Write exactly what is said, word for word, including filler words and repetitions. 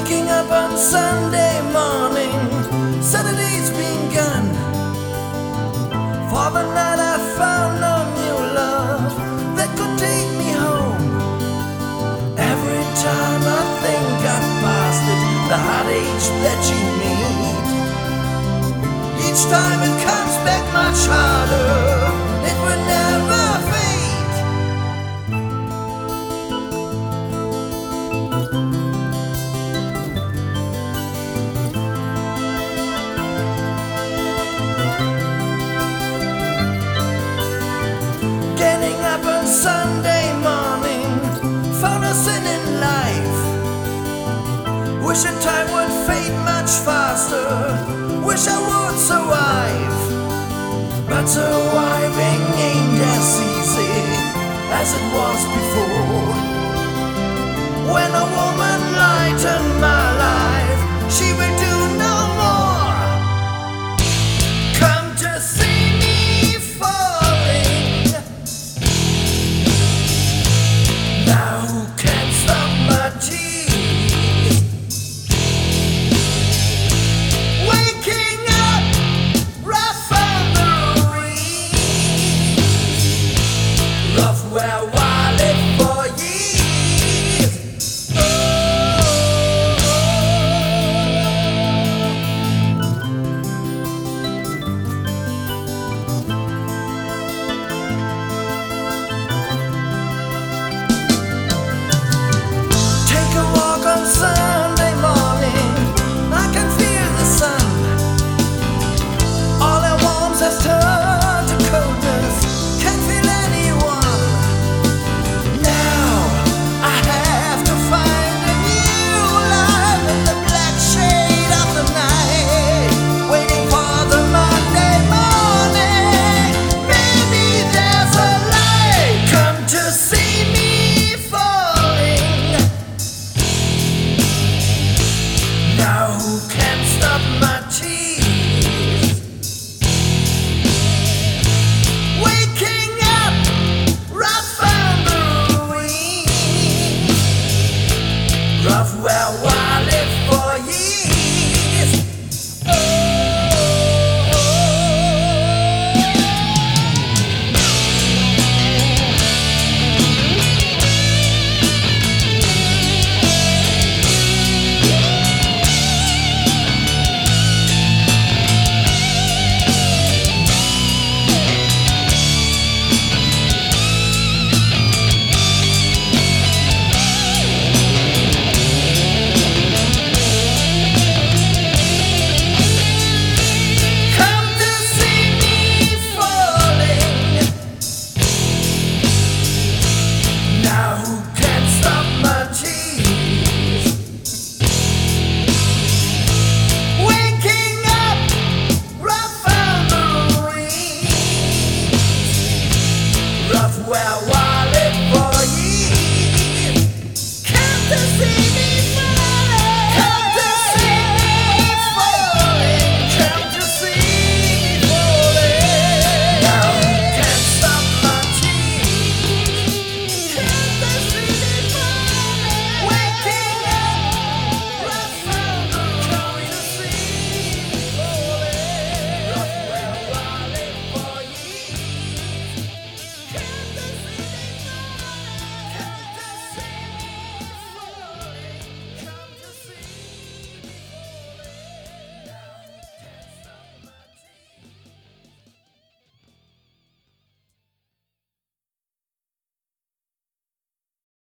Waking up on Sunday morning, Saturday's been gone. For the night I found no new love that could take me home. Every time I think I've passed it, the heartache that you need, each time it comes back much harder. It will never fade. Getting up on Sunday morning, found a sin in life. Wish that time would fade much faster. Wish I would survive. But surviving ain't as easy as it was before. When a woman lightened my life, she will do no more. Come to see me falling. Now who can stop my tears? Waking up rough on the reeds, rough where I lived for years. Take a walk on Sunday morning, I can feel the sun. All at once has turned to coldness, can't feel anyone. Now I have to find a new life in the black shade of the night, waiting for the Monday morning. Maybe there's a light. Come to see me falling. Now who can stop my tears? Waking up rough on the ruins, rough where